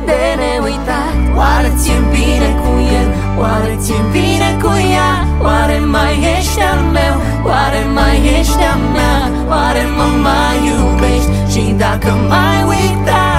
de neuitat. Oare ți-e bine cu el? Oare ți-e bine cu ea? Oare mai ești al meu? Oare mai ești a mea? Oare mă mai iubești? Și dacă m-ai uitat,